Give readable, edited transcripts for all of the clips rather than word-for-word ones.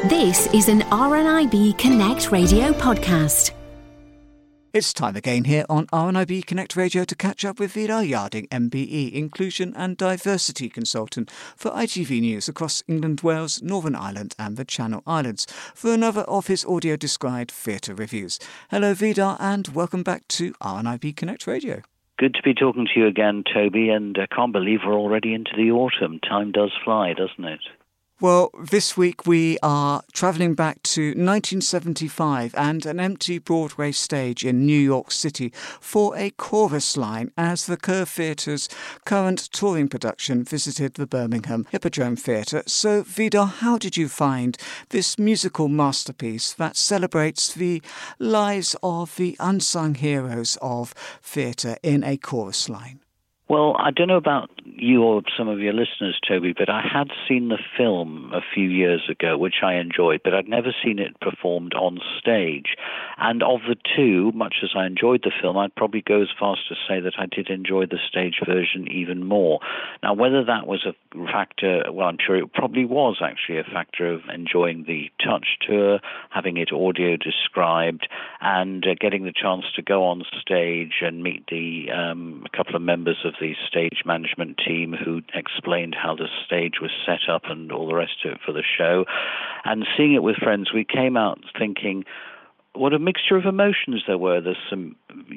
This is an RNIB Connect Radio podcast. It's time again here on RNIB Connect Radio to catch up with Vidar Yarding, MBE, Inclusion and Diversity Consultant for ITV News across England, Wales, Northern Ireland and the Channel Islands for another of his audio-described theatre reviews. Hello Vidar and welcome back to RNIB Connect Radio. Good to be talking to you again, Toby, and I can't believe we're already into the autumn. Time does fly, doesn't it? Well, this week we are travelling back to 1975 and an empty Broadway stage in New York City for a chorus line as the Curve Theatre's current touring production visited the Birmingham Hippodrome Theatre. So, Vidar, how did you find this musical masterpiece that celebrates the lives of the unsung heroes of theatre in a chorus line? Well, I don't know about you or some of your listeners, Toby, but I had seen the film a few years ago, which I enjoyed, but I'd never seen it performed on stage. And of the two, much as I enjoyed the film, I'd probably go as far as to say that I did enjoy the stage version even more. Now, whether that was a factor, well, I'm sure it probably was actually a factor of enjoying the Touch tour, having it audio described, and getting the chance to go on stage and meet a couple of members of the stage management team who explained how the stage was set up and all the rest of it for the show. And seeing it with friends, we came out thinking, what a mixture of emotions there were. There's some,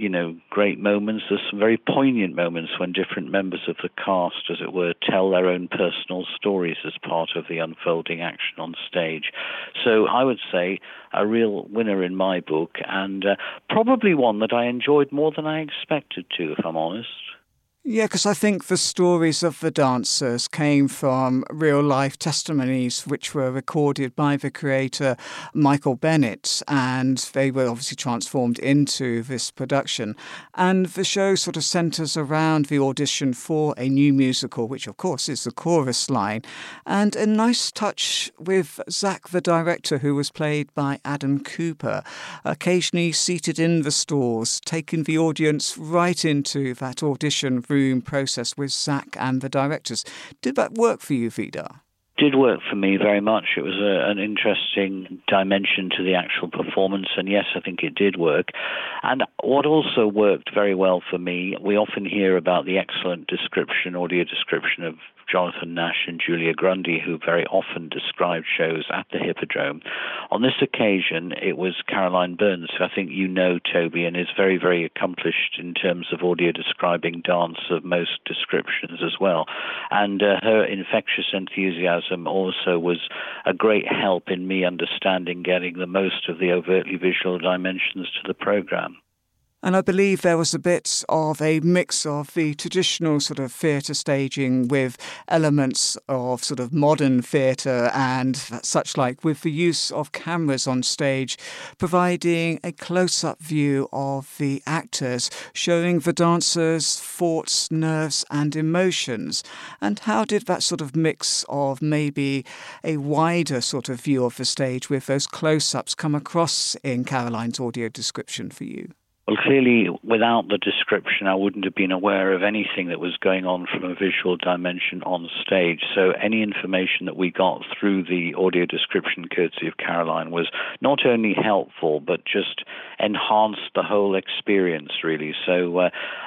great moments. There's some very poignant moments when different members of the cast, as it were, tell their own personal stories as part of the unfolding action on stage. So I would say a real winner in my book, and probably one that I enjoyed more than I expected to, if I'm honest. Yeah, because I think the stories of the dancers came from real-life testimonies which were recorded by the creator Michael Bennett, and they were obviously transformed into this production. And the show sort of centres around the audition for a new musical, which of course is the chorus line, and a nice touch with Zach, the director, who was played by Adam Cooper, occasionally seated in the stalls, taking the audience right into that audition room process with Zach and the directors. Did that work for you, Vidar? Did work for me very much. It was an interesting dimension to the actual performance, and yes, I think it did work. And what also worked very well for me, we often hear about the excellent audio description of Jonathan Nash and Julia Grundy, who very often described shows at the Hippodrome. On this occasion, it was Caroline Burns, who I think you know, Toby, and is very, very accomplished in terms of audio describing dance of most descriptions as well. And her infectious enthusiasm also was a great help in me understanding getting the most of the overtly visual dimensions to the programme. And I believe there was a bit of a mix of the traditional sort of theatre staging with elements of sort of modern theatre and such like, with the use of cameras on stage, providing a close-up view of the actors, showing the dancers' thoughts, nerves and emotions. And how did that sort of mix of maybe a wider sort of view of the stage with those close-ups come across in Caroline's audio description for you? Well, clearly, without the description, I wouldn't have been aware of anything that was going on from a visual dimension on stage. So any information that we got through the audio description courtesy of Caroline was not only helpful, but just enhanced the whole experience, really. So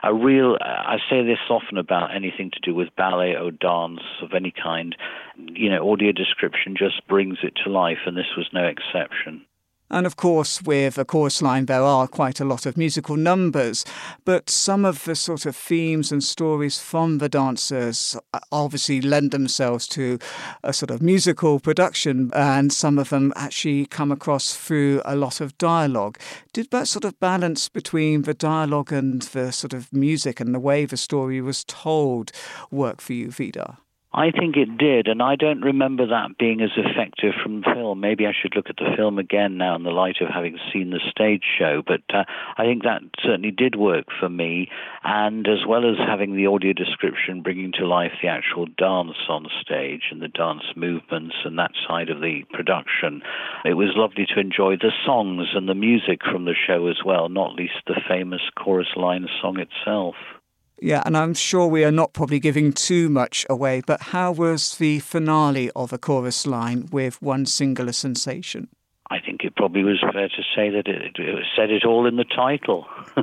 I say this often about anything to do with ballet or dance of any kind. Audio description just brings it to life, and this was no exception. And of course, with a chorus line, there are quite a lot of musical numbers, but some of the sort of themes and stories from the dancers obviously lend themselves to a sort of musical production, and some of them actually come across through a lot of dialogue. Did that sort of balance between the dialogue and the sort of music and the way the story was told work for you, Vidar? I think it did, and I don't remember that being as effective from the film. Maybe I should look at the film again now in the light of having seen the stage show, but I think that certainly did work for me, and as well as having the audio description bringing to life the actual dance on stage and the dance movements and that side of the production, it was lovely to enjoy the songs and the music from the show as well, not least the famous chorus line song itself. Yeah, and I'm sure we are not probably giving too much away, but how was the finale of A Chorus Line with One Singular Sensation? I think it probably was fair to say that it said it all in the title.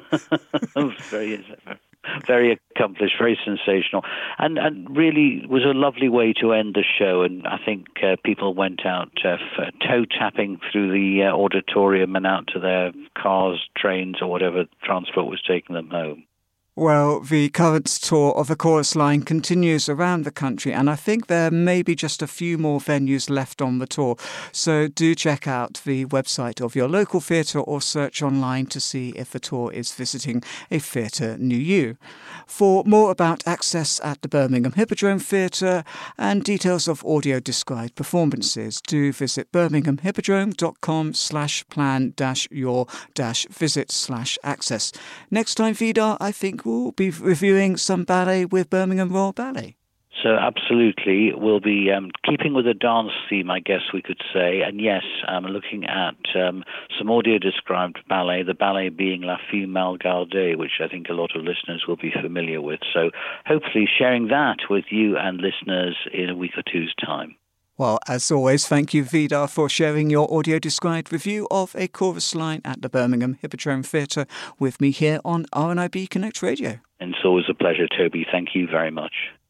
Very accomplished, very sensational, and really was a lovely way to end the show. And I think people went out toe tapping through the auditorium and out to their cars, trains, or whatever transport was taking them home. Well, the current tour of A Chorus Line continues around the country, and I think there may be just a few more venues left on the tour. So do check out the website of your local theatre or search online to see if the tour is visiting a theatre near you. For more about access at the Birmingham Hippodrome Theatre and details of audio-described performances, do visit birminghamhippodrome.com/plan-your-visit/access. Next time, Vidar, I think we'll be reviewing some ballet with Birmingham Royal Ballet. So absolutely, we'll be keeping with a dance theme, I guess we could say. And yes, looking at some audio-described ballet, the ballet being La Fille Mal Gardée, which I think a lot of listeners will be familiar with. So hopefully sharing that with you and listeners in a week or two's time. Well, as always, thank you, Vidar, for sharing your audio-described review of A Chorus Line at the Birmingham Hippodrome Theatre with me here on RNIB Connect Radio. And it's always a pleasure, Toby. Thank you very much.